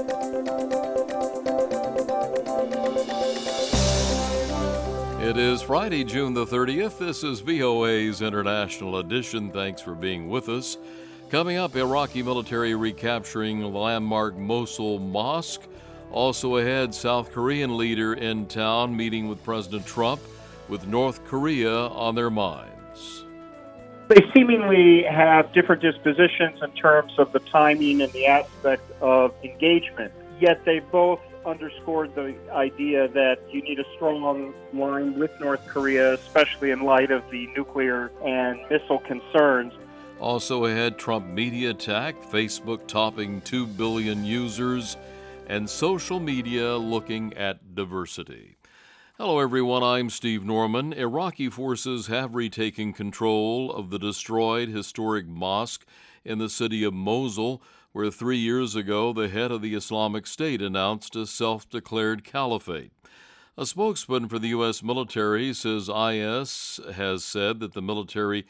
It is Friday, June the 30th. This is VOA's International Edition. Thanks for being with us. Coming up, Iraqi military recapturing landmark Mosul Mosque. Also ahead, South Korean leader in town meeting with President Trump with North Korea on their minds. They seemingly have different dispositions in terms of the timing and the aspect of engagement, yet they both underscored the idea that you need a strong line with North Korea, especially in light of the nuclear and missile concerns. Also ahead, Trump media attack, Facebook topping 2 billion users, and social media looking at diversity. Hello, everyone. I'm Steve Norman. Iraqi forces have retaken control of the destroyed historic mosque in the city of Mosul, where 3 years ago the head of the Islamic State announced a self-declared caliphate. A spokesman for the U.S. military says IS has said that the military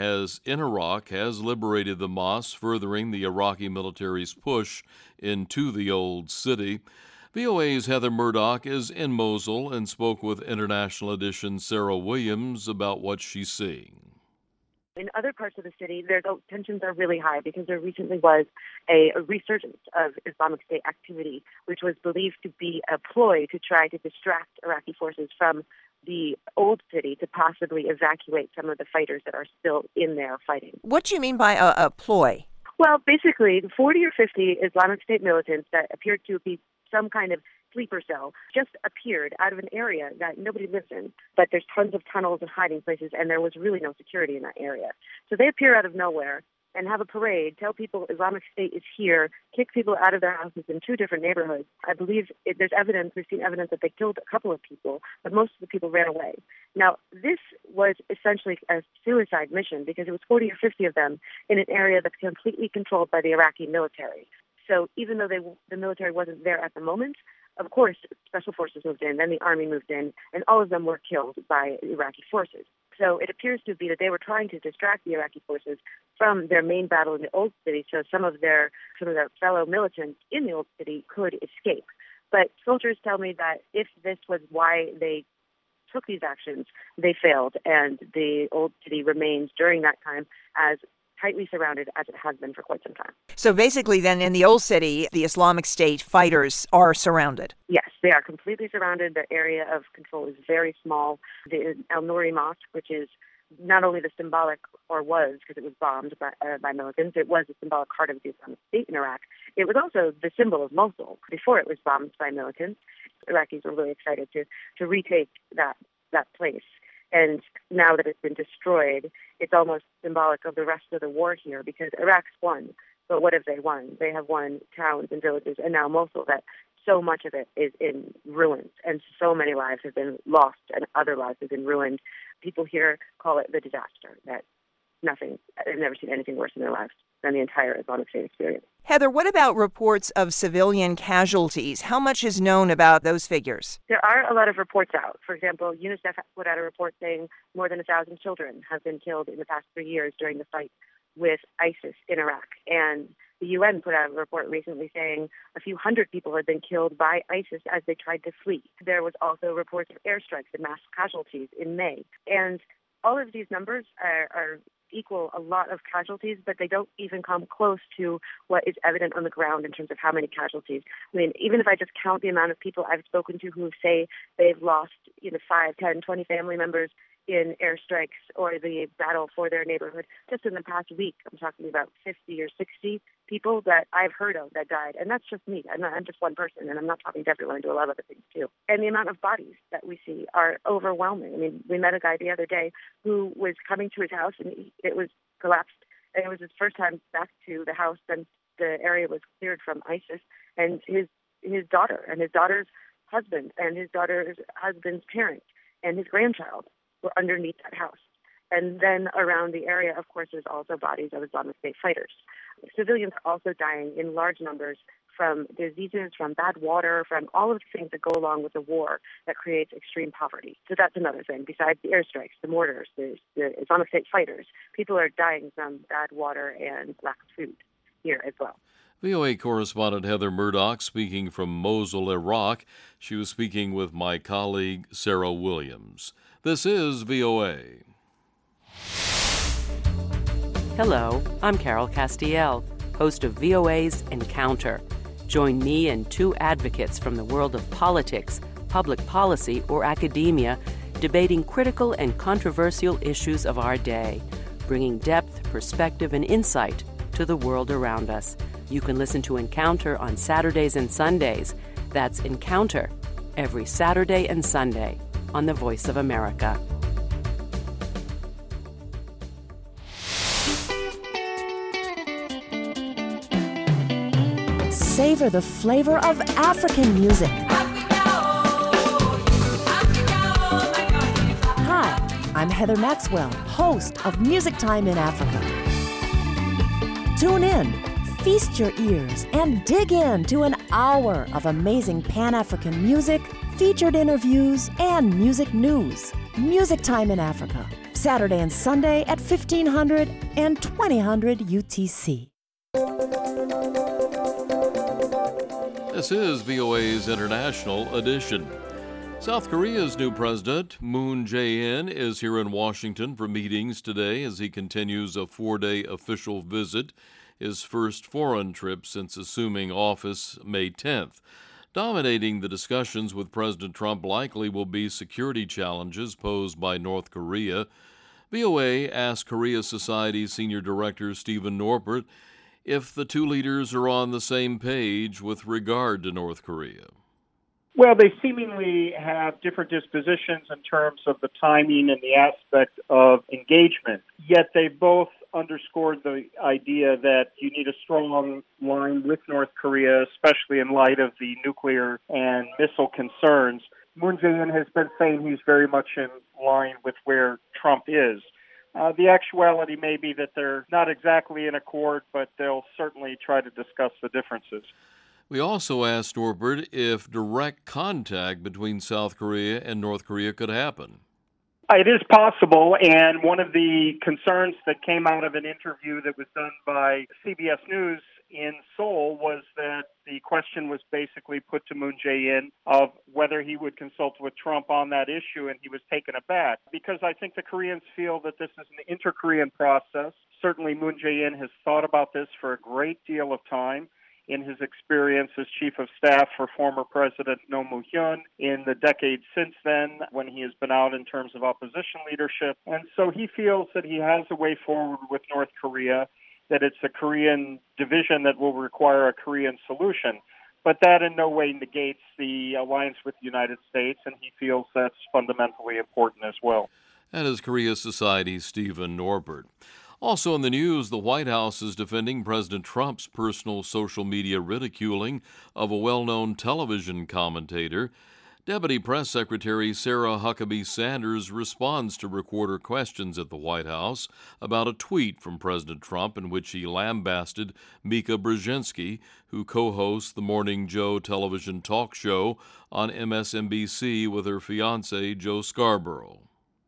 in Iraq has liberated the mosque, furthering the Iraqi military's push into the old city. VOA's Heather Murdoch is in Mosul and spoke with International Edition's Sarah Williams about what she's seeing. In other parts of the city, tensions are really high because there recently was a resurgence of Islamic State activity, which was believed to be a ploy to try to distract Iraqi forces from the old city to possibly evacuate some of the fighters that are still in there fighting. What do you mean by a ploy? Well, basically, 40 or 50 Islamic State militants that appeared to be some kind of sleeper cell just appeared out of an area that nobody lives in, but there's tons of tunnels and hiding places, and there was really no security in that area. So they appear out of nowhere and have a parade, tell people Islamic State is here, kick people out of their houses in 2 different neighborhoods. I believe we've seen evidence that they killed a couple of people, but most of the people ran away. Now, this was essentially a suicide mission because it was 40 or 50 of them in an area that's completely controlled by the Iraqi military. So even though the military wasn't there at the moment, of course, special forces moved in, then the army moved in, and all of them were killed by Iraqi forces. So it appears to be that they were trying to distract the Iraqi forces from their main battle in the old city, so some of their fellow militants in the old city could escape. But soldiers tell me that if this was why they took these actions, they failed, and the old city remains during that time as tightly surrounded as it has been for quite some time. So basically then in the old city, the Islamic State fighters are surrounded. Yes, they are completely surrounded. The area of control is very small. The Al Nouri Mosque, which is not only the symbolic, or was, because it was bombed by militants, it was the symbolic heart of the Islamic State in Iraq. It was also the symbol of Mosul before it was bombed by militants. Iraqis were really excited to retake that place. And now that it's been destroyed, it's almost symbolic of the rest of the war here because Iraq's won. But what have they won? They have won towns and villages, and now Mosul, that so much of it is in ruins, and so many lives have been lost and other lives have been ruined. People here call it the disaster, that they've never seen anything worse in their lives than the entire Islamic State experience. Heather, what about reports of civilian casualties? How much is known about those figures? There are a lot of reports out. For example, UNICEF put out a report saying more than 1,000 children have been killed in the past 3 years during the fight with ISIS in Iraq. And the UN put out a report recently saying a few hundred people had been killed by ISIS as they tried to flee. There was also reports of airstrikes and mass casualties in May. And all of these numbers are equal a lot of casualties, but they don't even come close to what is evident on the ground in terms of how many casualties. I mean, even if I just count the amount of people I've spoken to who say they've lost 5, 10, 20 family members in airstrikes or the battle for their neighborhood, just in the past week, I'm talking about 50 or 60 people that I've heard of that died. And that's just me. I'm just one person, and I'm not talking to everyone. I do a lot of other things, too. And the amount of bodies that we see are overwhelming. I mean, we met a guy the other day who was coming to his house, and it was collapsed. And it was his first time back to the house since the area was cleared from ISIS. And his daughter and his daughter's husband and his daughter's husband's parent and his grandchild were underneath that house. And then around the area, of course, there's also bodies of Islamic State fighters. Civilians are also dying in large numbers from diseases, from bad water, from all of the things that go along with the war that creates extreme poverty. So that's another thing. Besides the airstrikes, the mortars, the Islamic State fighters, people are dying from bad water and lack of food here as well. VOA correspondent Heather Murdoch speaking from Mosul, Iraq. She was speaking with my colleague Sarah Williams. This is VOA. Hello, I'm Carol Castiel, host of VOA's Encounter. Join me and two advocates from the world of politics, public policy, or academia, debating critical and controversial issues of our day, bringing depth, perspective, and insight to the world around us. You can listen to Encounter on Saturdays and Sundays. That's Encounter, every Saturday and Sunday on the Voice of America. Savor the flavor of African music. Hi, I'm Heather Maxwell, host of Music Time in Africa. Tune in, feast your ears, and dig into an hour of amazing Pan-African music, featured interviews, and music news. Music Time in Africa, Saturday and Sunday at 1500 and 2000 UTC. This is VOA's International Edition. South Korea's new president, Moon Jae-in, is here in Washington for meetings today as he continues a 4-day official visit, his first foreign trip since assuming office May 10th. Dominating the discussions with President Trump likely will be security challenges posed by North Korea. VOA asked Korea Society Senior Director Stephen Norbert if the two leaders are on the same page with regard to North Korea. Well, they seemingly have different dispositions in terms of the timing and the aspect of engagement, yet they both underscored the idea that you need a strong line with North Korea, especially in light of the nuclear and missile concerns. Moon Jae-in has been saying he's very much in line with where Trump is. The actuality may be that they're not exactly in accord, but they'll certainly try to discuss the differences. We also asked Norbert if direct contact between South Korea and North Korea could happen. It is possible, and one of the concerns that came out of an interview that was done by CBS News in Seoul was that the question was basically put to Moon Jae-in of whether he would consult with Trump on that issue, and he was taken aback. Because I think the Koreans feel that this is an inter-Korean process. Certainly Moon Jae-in has thought about this for a great deal of time in his experience as chief of staff for former President Roh Moo-hyun in the decades since then when he has been out in terms of opposition leadership. And so he feels that he has a way forward with North Korea, that it's a Korean division that will require a Korean solution. But that in no way negates the alliance with the United States, and he feels that's fundamentally important as well. That is Korea Society's Stephen Norbert. Also in the news, the White House is defending President Trump's personal social media ridiculing of a well-known television commentator. Deputy Press Secretary Sarah Huckabee Sanders responds to reporter questions at the White House about a tweet from President Trump in which he lambasted Mika Brzezinski, who co-hosts the Morning Joe television talk show on MSNBC with her fiancé, Joe Scarborough.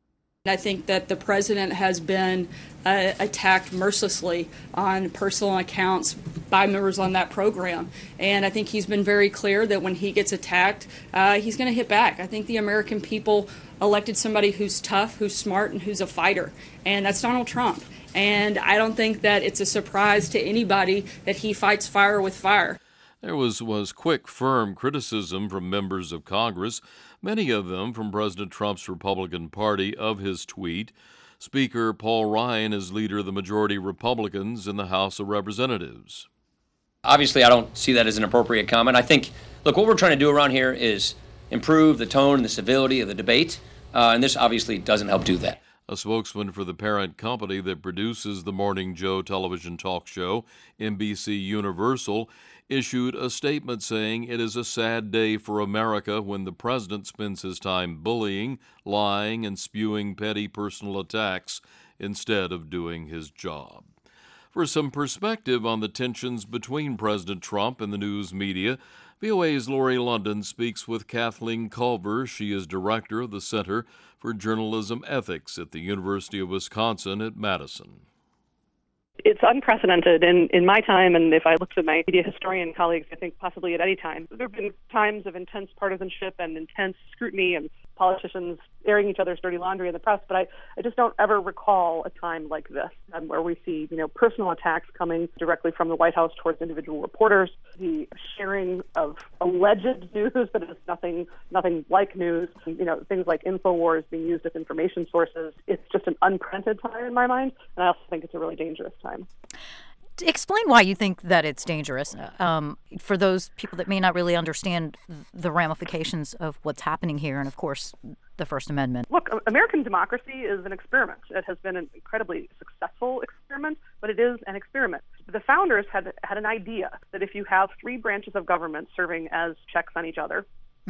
I think that the president has been attacked mercilessly on personal accounts by members on that program. And I think he's been very clear that when he gets attacked, he's going to hit back. I think the American people elected somebody who's tough, who's smart, and who's a fighter. And that's Donald Trump. And I don't think that it's a surprise to anybody that he fights fire with fire. There was quick, firm criticism from members of Congress, many of them from President Trump's Republican Party, of his tweet. Speaker Paul Ryan is leader of the majority Republicans in the House of Representatives. Obviously, I don't see that as an appropriate comment. I think, look, what we're trying to do around here is improve the tone and the civility of the debate, and this obviously doesn't help do that. A spokesman for the parent company that produces the Morning Joe television talk show, NBC Universal, issued a statement saying it is a sad day for America when the president spends his time bullying, lying, and spewing petty personal attacks instead of doing his job. For some perspective on the tensions between President Trump and the news media, VOA's Lori London speaks with Kathleen Culver. She is director of the Center for Journalism Ethics at the University of Wisconsin at Madison. It's unprecedented in my time, and if I looked at my media historian colleagues, I think possibly at any time. There have been times of intense partisanship and intense scrutiny and politicians airing each other's dirty laundry in the press, but I just don't ever recall a time like this where we see, personal attacks coming directly from the White House towards individual reporters, the sharing of alleged news that is nothing like news, things like InfoWars being used as information sources. It's just an unprecedented time in my mind, and I also think it's a really dangerous time. Explain why you think that it's dangerous for those people that may not really understand the ramifications of what's happening here and, of course, the First Amendment. Look, American democracy is an experiment. It has been an incredibly successful experiment, but it is an experiment. The founders had an idea that if you have three branches of government serving as checks on each other,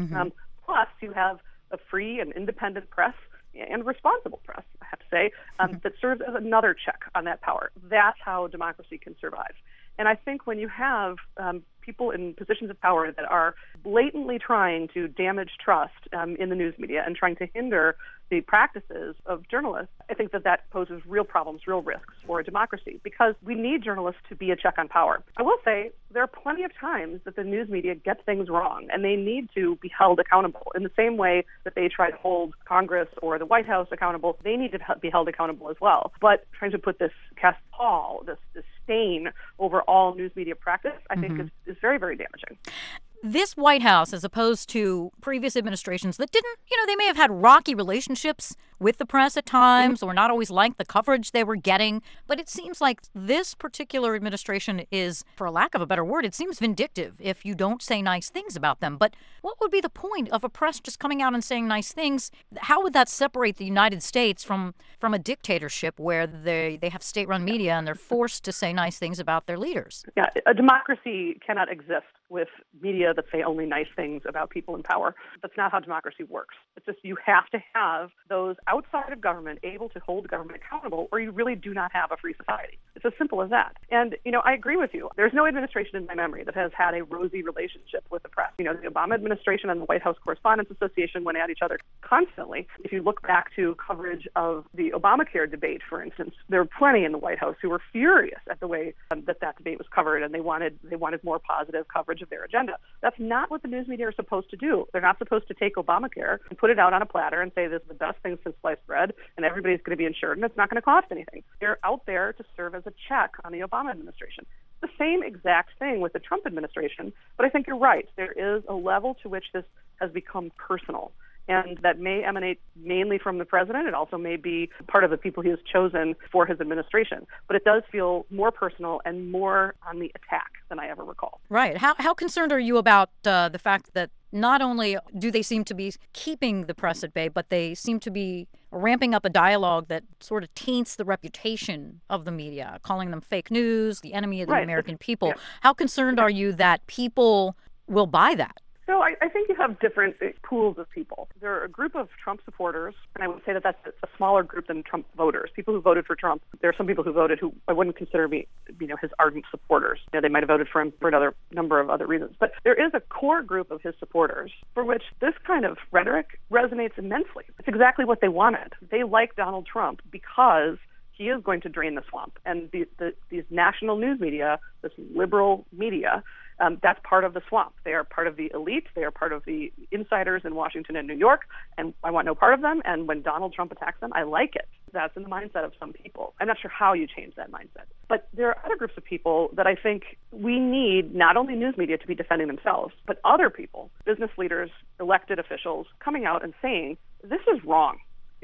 plus you have a free and independent press and responsible press, I have to say, that serves as another check on that power. That's how democracy can survive. And I think when you have people in positions of power that are blatantly trying to damage trust in the news media and trying to hinder the practices of journalists, I think that poses real problems, real risks for a democracy, because we need journalists to be a check on power. I will say there are plenty of times that the news media gets things wrong, and they need to be held accountable. In the same way that they try to hold Congress or the White House accountable, they need to be held accountable as well. But trying to put this cast pall, this stain over all news media practice, I think is very, very damaging. This White House, as opposed to previous administrations that didn't, they may have had rocky relationships with the press at times or not always liked the coverage they were getting. But it seems like this particular administration is, for lack of a better word, it seems vindictive if you don't say nice things about them. But what would be the point of a press just coming out and saying nice things? How would that separate the United States from a dictatorship where they have state-run media and they're forced to say nice things about their leaders? Yeah, a democracy cannot exist with media that say only nice things about people in power. That's not how democracy works. It's just you have to have those outside of government able to hold government accountable, or you really do not have a free society. It's as simple as that. And, I agree with you. There's no administration in my memory that has had a rosy relationship with the press. The Obama administration and the White House Correspondents Association went at each other constantly. If you look back to coverage of the Obamacare debate, for instance, there were plenty in the White House who were furious at the way that debate was covered, and they wanted more positive coverage of their agenda. That's not what the news media are supposed to do. They're not supposed to take Obamacare and put it out on a platter and say this is the best thing since sliced bread and everybody's going to be insured and it's not going to cost anything. They're out there to serve as a check on the Obama administration. The same exact thing with the Trump administration, but I think you're right. There is a level to which this has become personal. And that may emanate mainly from the president. It also may be part of the people he has chosen for his administration. But it does feel more personal and more on the attack than I ever recall. Right. How concerned are you about the fact that not only do they seem to be keeping the press at bay, but they seem to be ramping up a dialogue that sort of taints the reputation of the media, calling them fake news, the enemy of the American people? Yeah. How concerned are you that people will buy that? So I think you have different pools of people. There are a group of Trump supporters, and I would say that that's a smaller group than Trump voters. People who voted for Trump. There are some people who voted who I wouldn't consider his ardent supporters. They might have voted for him for another number of other reasons. But there is a core group of his supporters for which this kind of rhetoric resonates immensely. It's exactly what they wanted. They like Donald Trump because he is going to drain the swamp. And these national news media, this liberal media, that's part of the swamp. They are part of the elite. They are part of the insiders in Washington and New York, and I want no part of them. And when Donald Trump attacks them, I like it. That's in the mindset of some people. I'm not sure how you change that mindset. But there are other groups of people that I think we need not only news media to be defending themselves, but other people, business leaders, elected officials, coming out and saying, this is wrong.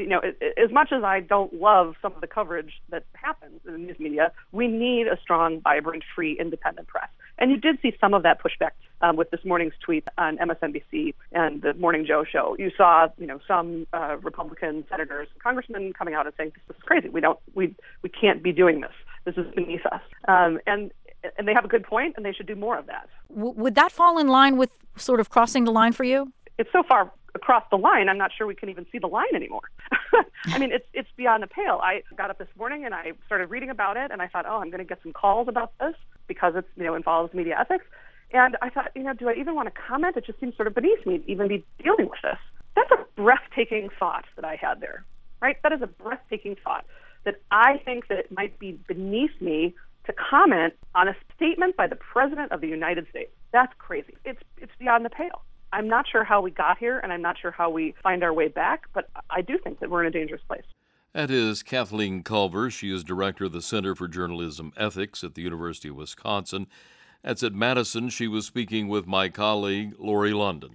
As much as I don't love some of the coverage that happens in the news media, we need a strong, vibrant, free, independent press. And you did see some of that pushback with this morning's tweet on MSNBC and the Morning Joe show. You saw, some Republican senators, congressmen coming out and saying, this is crazy. We can't be doing this. This is beneath us. And they have a good point, and they should do more of that. Would that fall in line with sort of crossing the line for you? It's so far across the line, I'm not sure we can even see the line anymore. I mean, it's beyond the pale. I got up this morning and I started reading about it, and I thought, I'm going to get some calls about this because it's, involves media ethics. And I thought, do I even want to comment? It just seems sort of beneath me to even be dealing with this. That's a breathtaking thought that I had there, right? That is a breathtaking thought. that I think that it might be beneath me to comment on a statement by the President of the United States. That's crazy. It's beyond the pale. I'm not sure how we got here, and I'm not sure how we find our way back, but I do think that we're in a dangerous place. That is Kathleen Culver. She is director of the Center for Journalism Ethics at the University of Wisconsin. That's at Madison. She was speaking with my colleague, Lori London.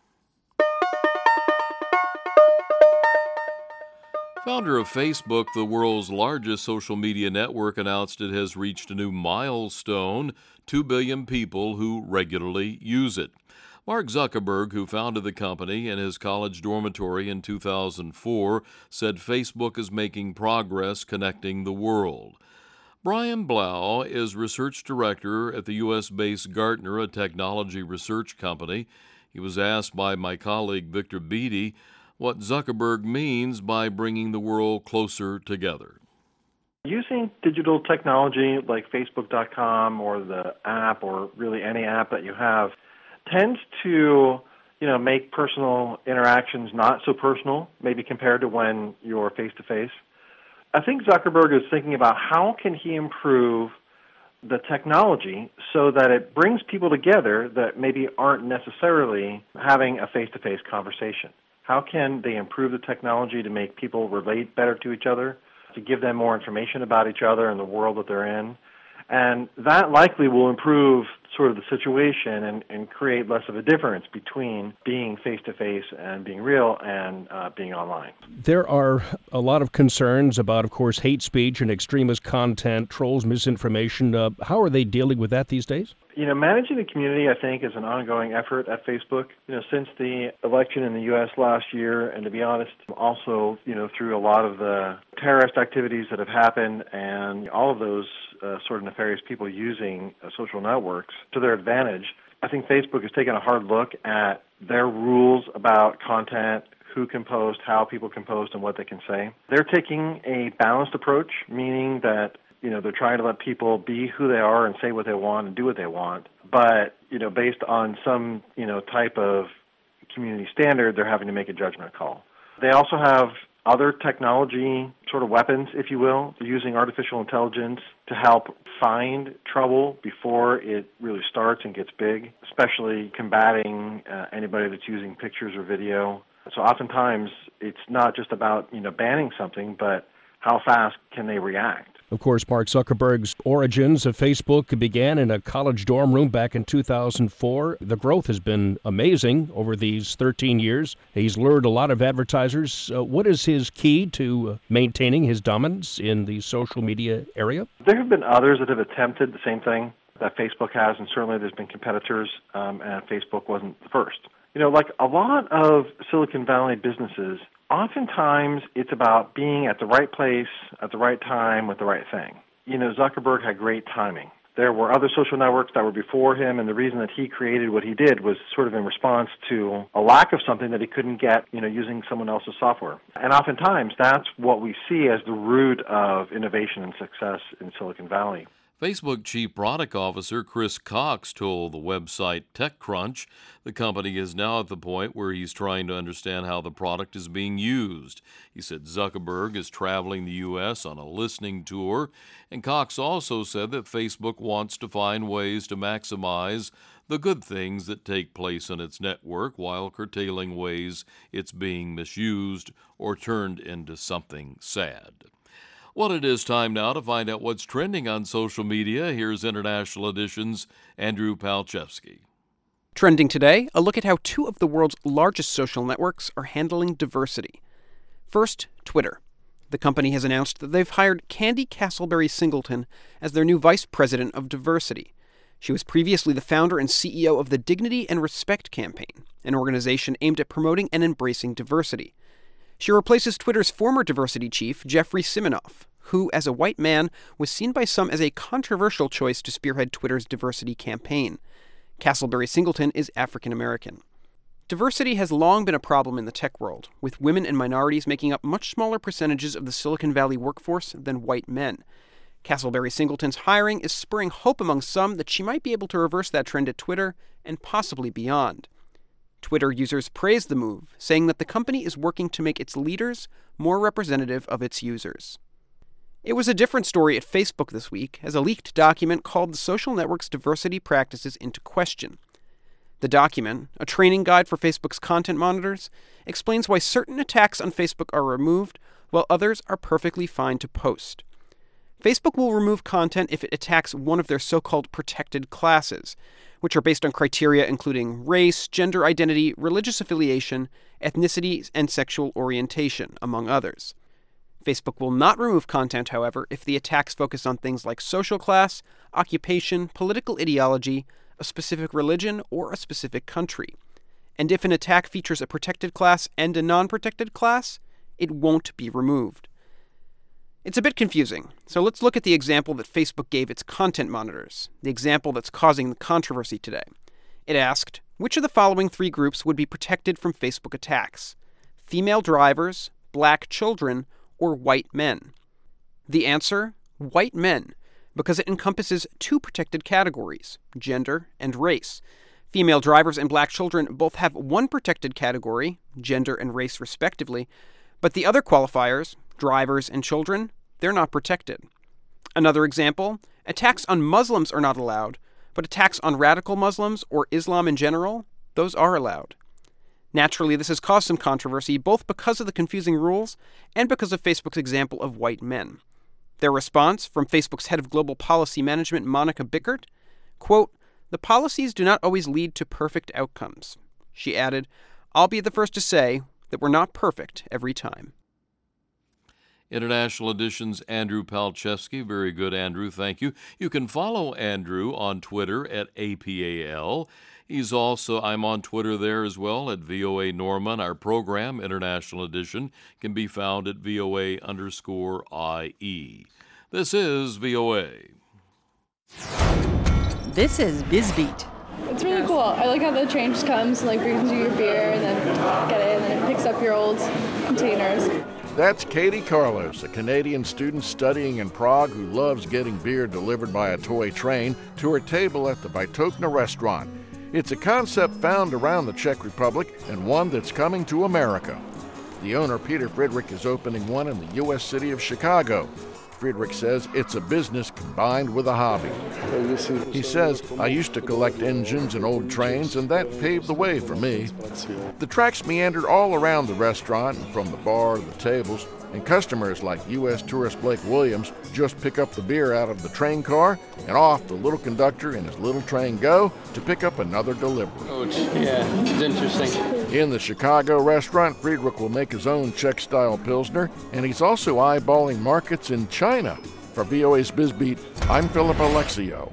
Founder of Facebook, the world's largest social media network, announced it has reached a new milestone, 2 billion people who regularly use it. Mark Zuckerberg, who founded the company in his college dormitory in 2004, said Facebook is making progress connecting the world. Brian Blau is research director at the U.S.-based Gartner, a technology research company. He was asked by my colleague Victor Beatty what Zuckerberg means by bringing the world closer together. Using digital technology like Facebook.com or the app or really any app that you have tends to, make personal interactions not so personal, maybe compared to when you're face-to-face. I think Zuckerberg is thinking about how can he improve the technology so that it brings people together that maybe aren't necessarily having a face-to-face conversation. How can they improve the technology to make people relate better to each other, to give them more information about each other and the world that they're in? And that likely will improve sort of the situation and create less of a difference between being face-to-face and being real and being online. There are a lot of concerns about, of course, hate speech and extremist content, trolls, misinformation. How are they dealing with that these days? Managing the community, I think, is an ongoing effort at Facebook. Since the election in the U.S. last year, and to be honest, also, through a lot of the terrorist activities that have happened and all of those sort of nefarious people using social networks to their advantage, I think Facebook has taken a hard look at their rules about content, who can post, how people can post, and what they can say. They're taking a balanced approach, meaning that they're trying to let people be who they are and say what they want and do what they want. But, based on some, type of community standard, they're having to make a judgment call. They also have other technology sort of weapons, if you will, using artificial intelligence to help find trouble before it really starts and gets big, especially combating anybody that's using pictures or video. So oftentimes it's not just about, banning something, but how fast can they react? Of course, Mark Zuckerberg's origins of Facebook began in a college dorm room back in 2004. The growth has been amazing over these 13 years. He's lured a lot of advertisers. What is his key to maintaining his dominance in the social media area? There have been others that have attempted the same thing that Facebook has, and certainly there's been competitors, and Facebook wasn't the first. Like a lot of Silicon Valley businesses, oftentimes it's about being at the right place, at the right time, with the right thing. Zuckerberg had great timing. There were other social networks that were before him, and the reason that he created what he did was sort of in response to a lack of something that he couldn't get, using someone else's software. And oftentimes that's what we see as the root of innovation and success in Silicon Valley. Facebook Chief Product Officer Chris Cox told the website TechCrunch the company is now at the point where he's trying to understand how the product is being used. He said Zuckerberg is traveling the U.S. on a listening tour, and Cox also said that Facebook wants to find ways to maximize the good things that take place in its network while curtailing ways it's being misused or turned into something sad. Well, it is time now to find out what's trending on social media. Here's International Edition's Andrew Palczewski. Trending today, a look at how two of the world's largest social networks are handling diversity. First, Twitter. The company has announced that they've hired Candy Castleberry Singleton as their new vice president of diversity. She was previously the founder and CEO of the Dignity and Respect campaign, an organization aimed at promoting and embracing diversity. She replaces Twitter's former diversity chief, Jeffrey Siminoff, who, as a white man, was seen by some as a controversial choice to spearhead Twitter's diversity campaign. Castleberry Singleton is African American. Diversity has long been a problem in the tech world, with women and minorities making up much smaller percentages of the Silicon Valley workforce than white men. Castleberry Singleton's hiring is spurring hope among some that she might be able to reverse that trend at Twitter and possibly beyond. Twitter users praised the move, saying that the company is working to make its leaders more representative of its users. It was a different story at Facebook this week as a leaked document called the social network's diversity practices into question. The document, a training guide for Facebook's content monitors, explains why certain attacks on Facebook are removed while others are perfectly fine to post. Facebook will remove content if it attacks one of their so-called protected classes, which are based on criteria including race, gender identity, religious affiliation, ethnicity, and sexual orientation, among others. Facebook will not remove content, however, if the attacks focus on things like social class, occupation, political ideology, a specific religion, or a specific country. And if an attack features a protected class and a non-protected class, it won't be removed. It's a bit confusing, so let's look at the example that Facebook gave its content monitors, the example that's causing the controversy today. It asked, which of the following three groups would be protected from Facebook attacks? Female drivers, black children, or white men? The answer, white men, because it encompasses two protected categories, gender and race. Female drivers and black children both have one protected category, gender and race respectively, but the other qualifiers, drivers and children, they're not protected. Another example, attacks on Muslims are not allowed, but attacks on radical Muslims or Islam in general, those are allowed. Naturally, this has caused some controversy both because of the confusing rules and because of Facebook's example of white men. Their response from Facebook's head of global policy management, Monica Bickert, quote, "The policies do not always lead to perfect outcomes." She added, "I'll be the first to say that we're not perfect every time." International Edition's Andrew Palczewski. Very good, Andrew. Thank you. You can follow Andrew on Twitter at APAL. I'm on Twitter there as well at VOA Norman. Our program, International Edition, can be found at VOA_IE. This is VOA. This is BizBeat. It's really cool. I like how the train just comes and brings you your beer and then get it and then it picks up your old containers. That's Katie Carlos, a Canadian student studying in Prague who loves getting beer delivered by a toy train to her table at the Vytokna restaurant. It's a concept found around the Czech Republic and one that's coming to America. The owner, Peter Friedrich, is opening one in the U.S. city of Chicago. Friedrich says it's a business combined with a hobby. He says, "I used to collect engines and old trains, and that paved the way for me." The tracks meandered all around the restaurant and from the bar to the tables, and customers like U.S. tourist Blake Williams just pick up the beer out of the train car, and off the little conductor and his little train go to pick up another delivery. Oh, yeah, it's interesting. In the Chicago restaurant, Friedrich will make his own Czech-style Pilsner, and he's also eyeballing markets in China. For VOA's BizBeat, I'm Philip Alexio.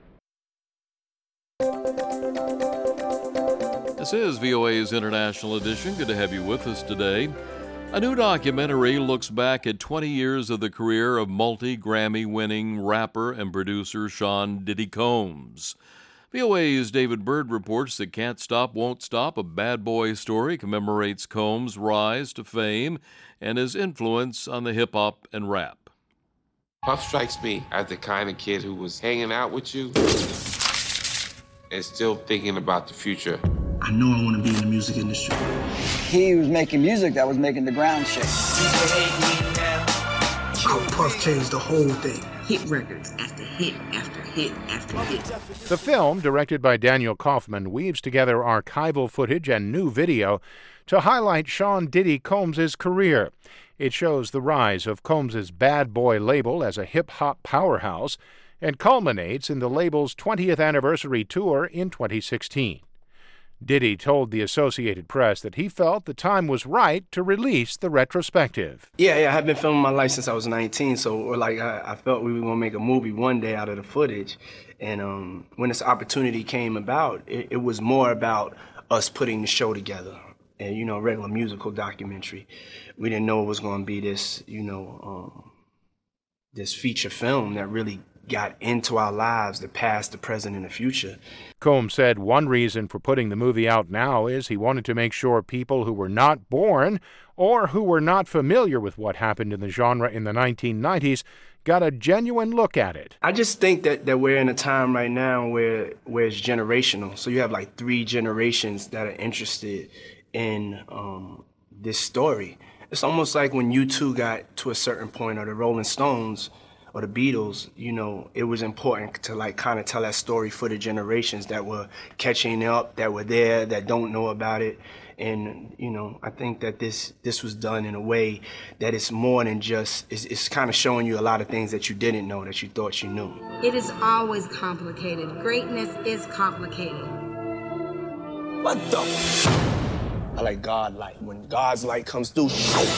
This is VOA's International Edition. Good to have you with us today. A new documentary looks back at 20 years of the career of multi-Grammy-winning rapper and producer Sean Diddy Combs. VOA's David Byrd reports that Can't Stop, Won't Stop, a bad boy story, commemorates Combs' rise to fame and his influence on the hip-hop and rap. Puff strikes me as the kind of kid who was hanging out with you and still thinking about the future. I know I want to be in the music industry. He was making music that was making the ground shake. How Puff changed the whole thing. Hit records after hit after hit after hit. The film, directed by Daniel Kaufman, weaves together archival footage and new video to highlight Sean Diddy Combs' career. It shows the rise of Combs' bad boy label as a hip-hop powerhouse and culminates in the label's 20th anniversary tour in 2016. Diddy told the Associated Press that he felt the time was right to release the retrospective. Yeah, I've been filming my life since I was 19, so I felt we were going to make a movie one day out of the footage. And when this opportunity came about, it was more about us putting the show together. And, regular musical documentary. We didn't know it was going to be this, this feature film that really got into our lives, the past, the present, and the future. Combs said one reason for putting the movie out now is he wanted to make sure people who were not born or who were not familiar with what happened in the genre in the 1990s got a genuine look at it. I just think that we're in a time right now where it's generational. So you have 3 generations that are interested in this story. It's almost like when U2 got to a certain point, or the Rolling Stones, or the Beatles, you know, it was important to like kind of tell that story for the generations that were catching up, that were there, that don't know about it. And, you know, I think that this was done in a way that it's more than just, it's kind of showing you a lot of things that you didn't know, that you thought you knew. It is always complicated. Greatness is complicated. What the? I like God light. When God's light comes through,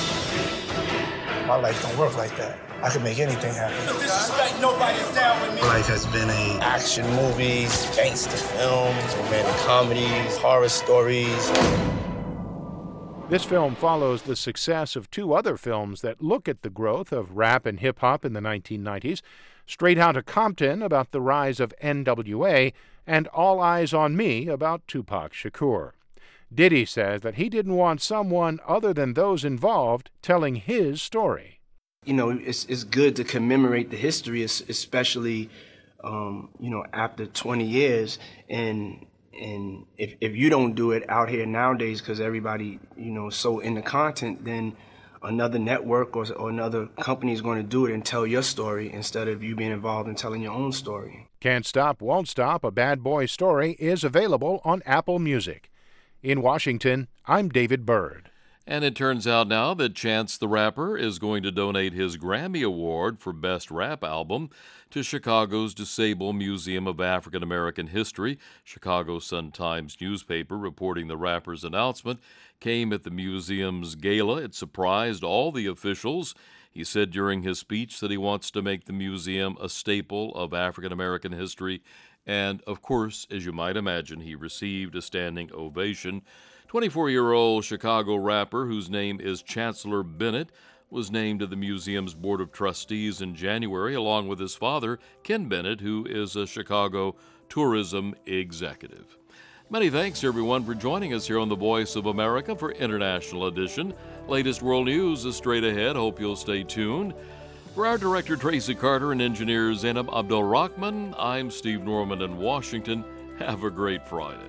my life don't work like that. I can make anything happen. No disrespect, nobody's down with me. My life has been action movies, gangster films, romantic comedies, horror stories. This film follows the success of two other films that look at the growth of rap and hip-hop in the 1990s, Straight Outta Compton about the rise of NWA, and All Eyes on Me about Tupac Shakur. Diddy says that he didn't want someone other than those involved telling his story. You know, it's good to commemorate the history, especially, you know, after 20 years. And if you don't do it out here nowadays, because everybody, you know, is so into content, then another network or another company is going to do it and tell your story instead of you being involved in telling your own story. Can't Stop, Won't Stop, A Bad Boy Story is available on Apple Music. In Washington, I'm David Byrd. And it turns out now that Chance the Rapper is going to donate his Grammy Award for Best Rap Album to Chicago's DuSable Museum of African American History. Chicago Sun-Times newspaper reporting the rapper's announcement came at the museum's gala. It surprised all the officials. He said during his speech that he wants to make the museum a staple of African American history. And, of course, as you might imagine, he received a standing ovation. 24-year-old Chicago rapper, whose name is Chancellor Bennett, was named to the museum's Board of Trustees in January, along with his father, Ken Bennett, who is a Chicago tourism executive. Many thanks, everyone, for joining us here on The Voice of America for International Edition. Latest world news is straight ahead. Hope you'll stay tuned. For our director, Tracy Carter, and engineer Zainab Abdel-Rahman, I'm Steve Norman in Washington. Have a great Friday.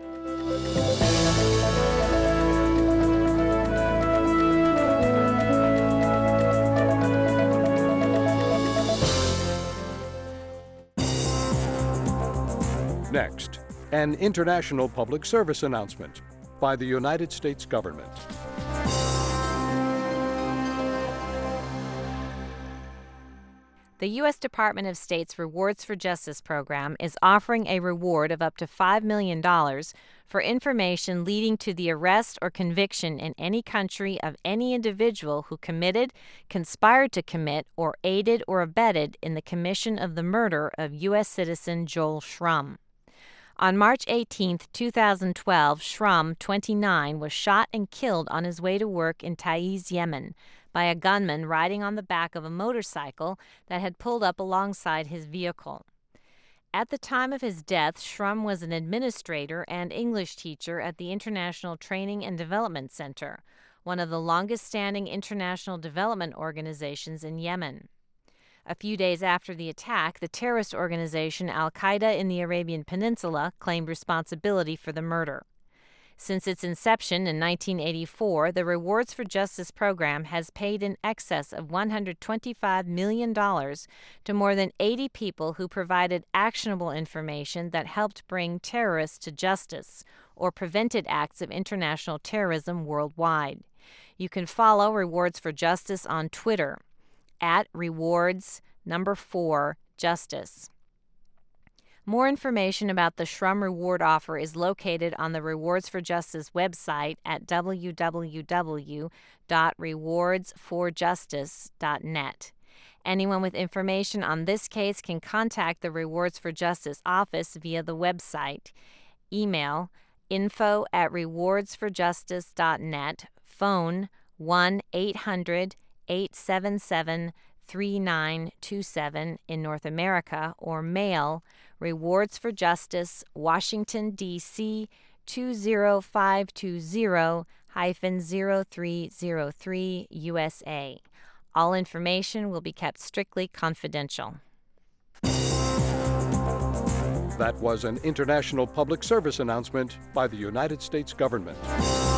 Next, an international public service announcement by the United States government. The U.S. Department of State's Rewards for Justice program is offering a reward of up to $5 million for information leading to the arrest or conviction in any country of any individual who committed, conspired to commit, or aided or abetted in the commission of the murder of U.S. citizen Joel Schrum. On March 18, 2012, Schrum, 29, was shot and killed on his way to work in Taiz, Yemen, by a gunman riding on the back of a motorcycle that had pulled up alongside his vehicle. At the time of his death, Schrum was an administrator and English teacher at the International Training and Development Center, one of the longest-standing international development organizations in Yemen. A few days after the attack, the terrorist organization Al-Qaeda in the Arabian Peninsula claimed responsibility for the murder. Since its inception in 1984, the Rewards for Justice program has paid in excess of $125 million to more than 80 people who provided actionable information that helped bring terrorists to justice or prevented acts of international terrorism worldwide. You can follow Rewards for Justice on Twitter @rewards4justice. More information about the Schrum Reward offer is located on the Rewards for Justice website at www.rewardsforjustice.net. Anyone with information on this case can contact the Rewards for Justice office via the website. Email info@rewardsforjustice.net, phone 1-800-877-3927 in North America, or mail Rewards for Justice, Washington, D.C. 20520-0303, USA. All information will be kept strictly confidential. That was an international public service announcement by the United States government.